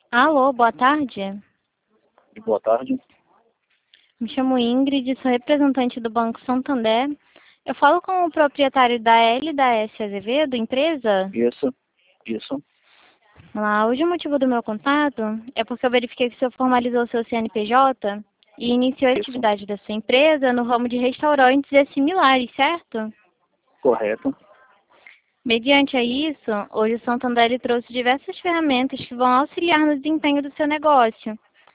Alô, boa tarde. Boa tarde. Me chamo Ingrid, sou representante do Banco Santander. Eu falo com o proprietário da LDS Azevedo, empresa. Isso. Hoje o motivo do meu contato é porque eu verifiquei que o senhor formalizou seu CNPJ e iniciou a Isso. atividade da sua empresa no ramo de restaurantes e similares, certo? Correto. Mediante a isso, hoje o Santander ele trouxe diversas ferramentas que vão auxiliar no desempenho do seu negócio.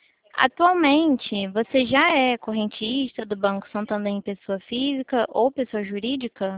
Atualmente, você já é correntista do Banco Santander em pessoa física ou pessoa jurídica?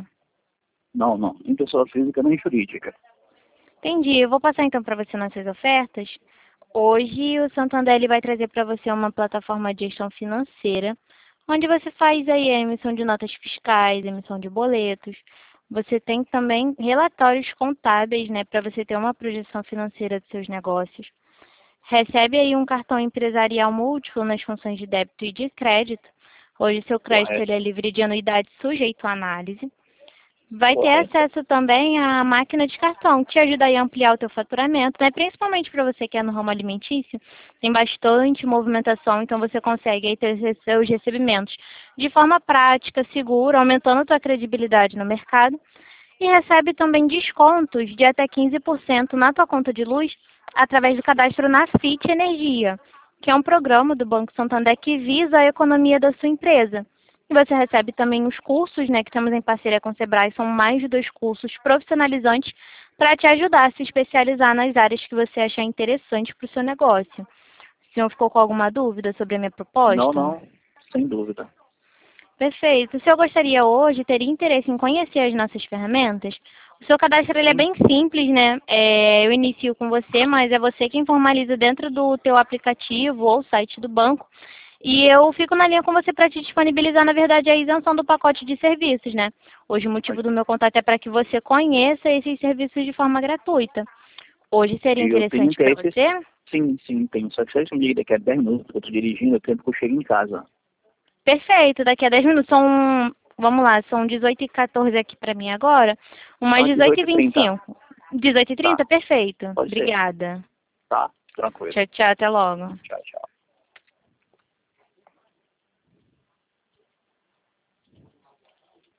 Não. Em pessoa física nem jurídica. Entendi. Eu vou passar então para você nossas ofertas. Hoje o Santander ele vai trazer para você uma plataforma de gestão financeira, onde você faz aí a emissão de notas fiscais, emissão de boletos. Você tem também relatórios contábeis, né, para você ter uma projeção financeira dos seus negócios. Recebe aí um cartão empresarial múltiplo nas funções de débito e de crédito. Hoje seu crédito ele Correto. é livre de anuidade sujeito à análise. Vai ter Correto. acesso também à máquina de cartão, que te ajuda aí a ampliar o teu faturamento, né? Principalmente para você que é no ramo alimentício, tem bastante movimentação, então você consegue aí ter seus recebimentos de forma prática, segura, aumentando a tua credibilidade no mercado. E recebe também descontos de até 15% na tua conta de luz através do cadastro na FIT Energia, que é um programa do Banco Santander que visa a economia da sua empresa. E você recebe também os cursos, né, que estamos em parceria com o Sebrae, são mais de 2 cursos profissionalizantes para te ajudar a se especializar nas áreas que você achar interessante para o seu negócio. O senhor ficou com alguma dúvida sobre a minha proposta? Não. Sem dúvida. Perfeito. Se eu gostaria hoje, teria interesse em conhecer as nossas ferramentas, o seu cadastro ele é Sim. bem simples, né? Eu inicio com você, mas é você quem formaliza dentro do teu aplicativo ou site do banco. E eu fico na linha com você para te disponibilizar, na verdade, a isenção do pacote de serviços, né? Hoje o motivo do meu contato é para que você conheça esses serviços de forma gratuita. Hoje seria E eu tenho interessante para interesse. você? Sim, tenho. Só que se você me liga daqui a 10 minutos, eu estou dirigindo, é tempo que eu chego em casa. Perfeito, daqui a 10 minutos vamos lá, são 18h14 aqui para mim agora, umas Às dezoito e 18h30. 25 18h30, Tá. perfeito. Pode ser. Obrigada. Tá. Tranquilo. Tchau, tchau, até logo. Tchau.